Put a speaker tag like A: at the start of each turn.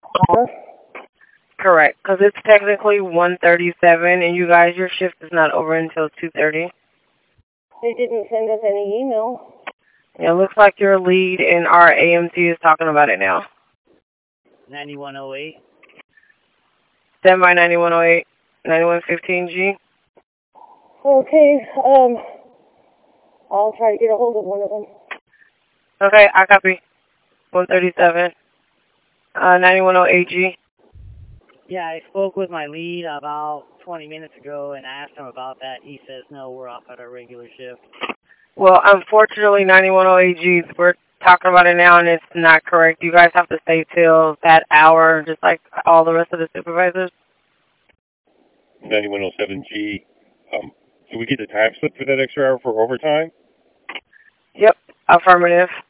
A: Huh?
B: Correct, because it's technically 1:37, and you guys, your shift is not over until 2:30.
A: They didn't send us any email.
B: It looks like your lead in our AMT is talking about it now.
C: 9108.
B: Stand by 9108, 9115G.
A: Okay, I'll try to get a hold of one of them.
B: Okay, I copy. 137, 9108G.
C: Yeah, I spoke with my lead about 20 minutes ago and asked him about that. He says, no, we're off at our regular shift.
B: Well, unfortunately, 9108G, we're talking about it now, and it's not correct. You guys have to stay till that hour, just like all the rest of the supervisors.
D: 9107G. Do we get the time slip for that extra hour for overtime?
B: Yep, affirmative.